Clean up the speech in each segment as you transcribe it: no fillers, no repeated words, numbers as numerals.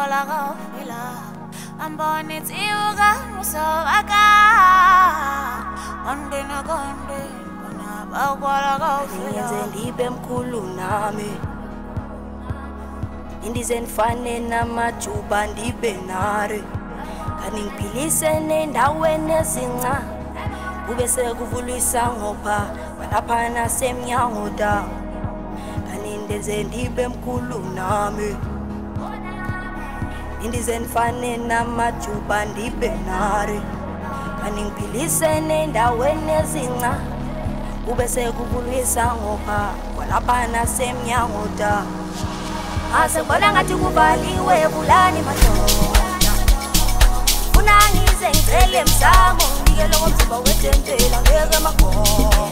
bola kaofila ambone tsiuka musovaka ondena konde bona bakwala kaofila ngenze ndibe mkhulu nami indize nifane namajuba ndibe nare kani ngiphilise nendaweni ezinca kube sekuvulisa ngopha lapha nasemnyango da kani ndenze ndibe mkhulu nami indize nifane namajuba ndibe nare kani ngiphilise nendaweni ezinca kube sekuvulisa ngopha lapha nasemnyango da asebona ngathi kubaliwe bulani madoda funa ngize ngicele msamo nginikele ngomzimba wetempela ngeke magogo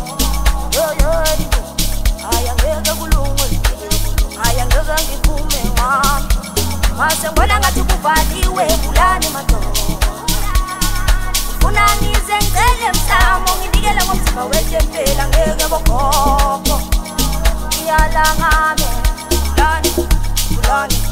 aya ngeke kulungwe aya ngeke ngiphume ngami asebona ngathi kubaliwe bulani madoda funa ngize ngicele msamo nginikele ngomzimba wetempela ngeke magogo iyala ngami Lani,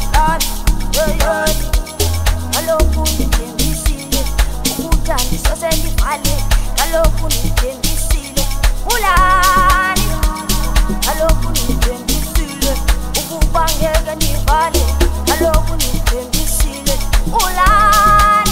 kalokhu nithembisile ukuthandi sose ndivale kalokhu nithembisile ulani kalokhu nithembisile ukuba ngeke ndivale kalokhu nithembisile ulani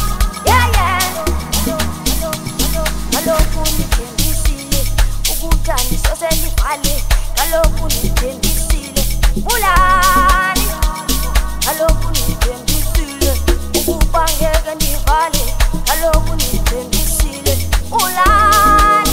kalokhu nithembisile ukuthandi sose ndivale kalokhu nithembisile ulani kalokhu nithembisile ukuba ngeke ndivale kalokhu nithembisile ulani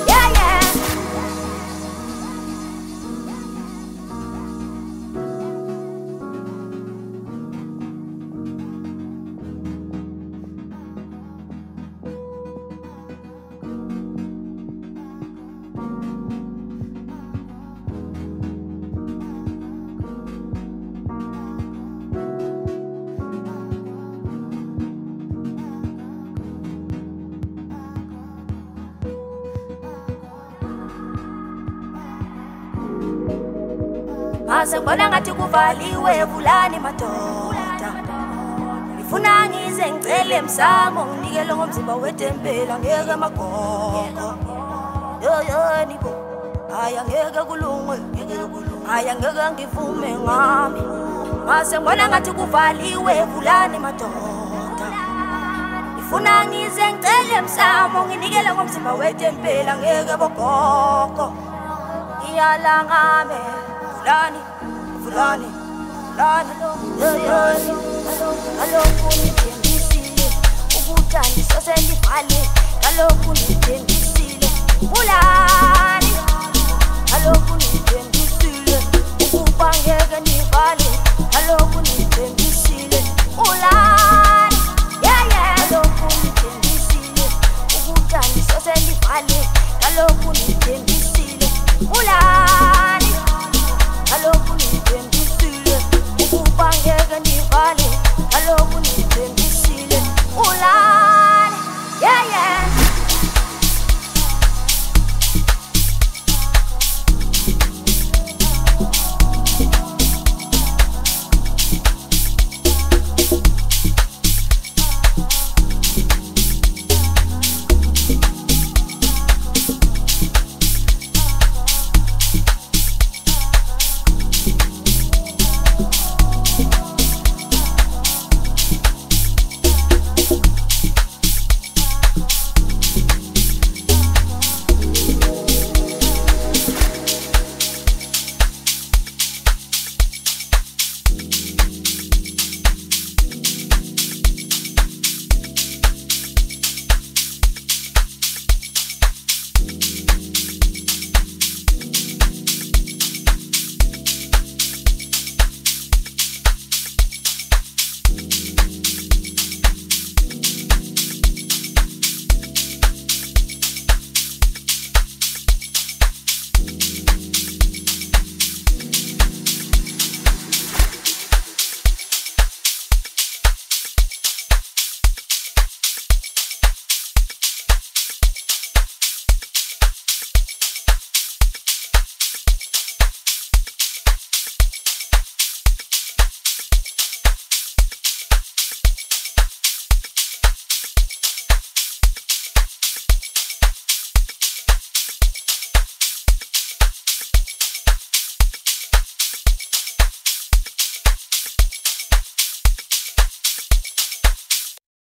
asebona ngathi kuvaliwe bulani madoda ngifuna ngize ngicele msamo nginikele ngomzimba wetempela ngeke magogo nibo aya ngeke kulungwe aya ngeke ngivume ngami asebona ngathi kuvaliwe bulani madoda ngifuna ngize ngicele msamo nginikele ngomzimba wetempela ngeke bogogo iyala ngami Fulani, kalokhu nithembisile ukuthandi sose ndivale kalokhu nithembisile ulani kalokhu nithembisile ukuba ngeke ndivale kalokhu nithembisile ulani kalokhu nithembisile ukuthandi sose ndivale kalokhu nithembisile ulani kalokhu nithembisile ukuba ngeke ndivale kalokhu nithembisile